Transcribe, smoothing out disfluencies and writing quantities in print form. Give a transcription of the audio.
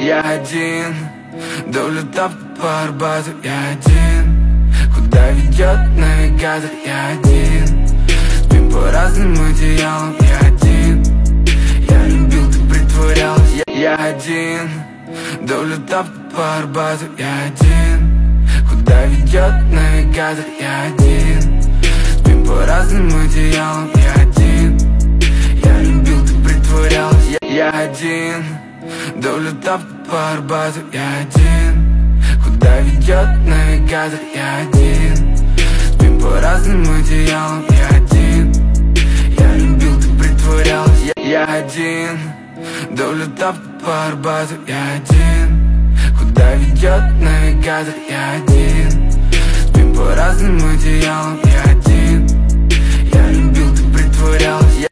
Я один, до улетав по Арбату. Я один, куда ведет навигатор. Я один, спим по разным одеялам. Я один, я любил, ты притворялась. Я один, до улетав по Арбату. Я один, куда ведет навигатор. Я один, спим по разным одеялам. Я один, я любил, ты притворялась. Я один, до улетав по Арбату. Я один, куда ведет навигатор. Я один, спим по разным одеялам. Я один, я любил, ты притворялась. Я один, до улетав по Арбату. Я один, куда ведет навигатор. Я один, спим по разным одеялам. Я один, я любил, ты притворялась.